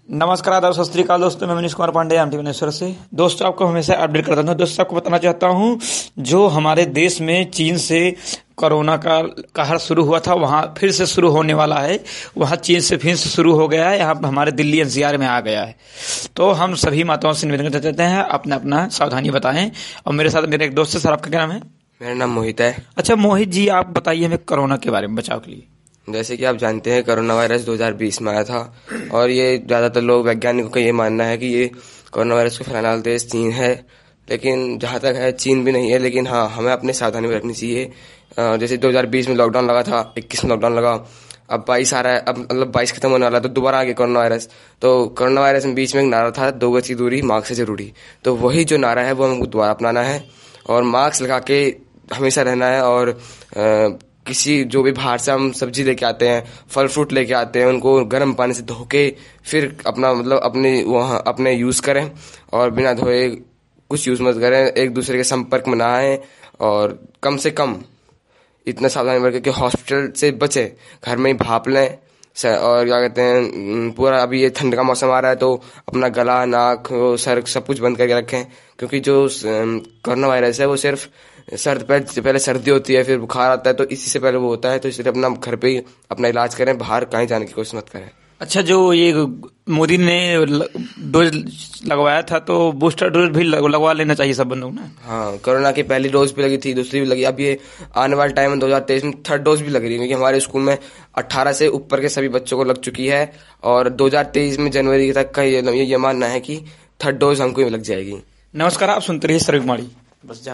नमस्कार, आदाब, सत श्री अकाल दोस्तों। मैं मनीष कुमार पांडे एमटी भुवनेश्वर से। दोस्तों, आपको हमेशा अपडेट करता हूँ। दोस्तों, आपको बताना चाहता हूँ, जो हमारे देश में चीन से कोरोना का कहर शुरू हुआ था, वहाँ फिर से शुरू होने वाला है। वहाँ चीन से फिर से शुरू हो गया है, यहाँ हमारे दिल्ली एनसीआर में आ गया है। तो हम सभी माताओं से निवेदन करते चाहते हैं, अपना अपना सावधानी बताएं। और मेरे साथ मेरे एक दोस्त है। सर, आपका क्या नाम है? मेरा नाम मोहित है। अच्छा मोहित जी, आप बताइए हमें कोरोना के बारे में, बचाव के लिए। जैसे कि आप जानते हैं, कोरोना वायरस 2020 में आया था और ये ज्यादातर लोग वैज्ञानिकों का ये मानना है कि ये कोरोना वायरस को फैलाने वाला देश चीन है। लेकिन जहां तक है, चीन भी नहीं है। लेकिन हाँ, हमें अपने सावधानी रखनी चाहिए। जैसे 2020 में लॉकडाउन लगा था, 21 में लॉकडाउन लगा, अब 22 आ रहा है। अब मतलब 22 खत्म होने वाला है, तो दोबारा आ गया कोरोना वायरस। तो कोरोना वायरस में बीच में एक नारा था, 2 गज की दूरी, मास्क से जरूरी। तो वही जो नारा है वो हमको दोबारा अपनाना है और मास्क लगा के हमेशा रहना है। और किसी जो भी बाहर से हम सब्जी लेके आते हैं, फल फ्रूट लेके आते हैं, उनको गर्म पानी से धो के फिर अपना मतलब अपने यूज करें और बिना धोए कुछ यूज मत करें। एक दूसरे के संपर्क में ना आए और कम से कम इतना सावधानी बरतें कि हॉस्पिटल से बचे, घर में ही भाप लें। और क्या कहते हैं, पूरा अभी ये ठंड का मौसम आ रहा है, तो अपना गला, नाक, सर सब कुछ बंद करके रखें। क्योंकि जो कोरोना वायरस है वो सिर्फ पहले सर्दी होती है, फिर बुखार आता है, तो इसी से पहले वो होता है। तो इसलिए अपना घर पे ही अपना इलाज करें, बाहर कहीं जाने की कोशिश मत करें। अच्छा, जो ये मोदी ने डोज लगवाया था, तो बूस्टर डोज भी लगवा लेना चाहिए सब बंदों ने। हाँ, कोरोना की पहली डोज भी लगी थी, दूसरी भी लगी। अब ये आने वाले टाइम में 2023 में थर्ड डोज भी लग रही है, क्योंकि हमारे स्कूल में 18 से ऊपर के सभी बच्चों को लग चुकी है। और 2023 में जनवरी तक का ये मानना है कि थर्ड डोज हमको भी लग जाएगी। नमस्कार, आप सुनते रहिए सर्विक माड़ी। बस जा।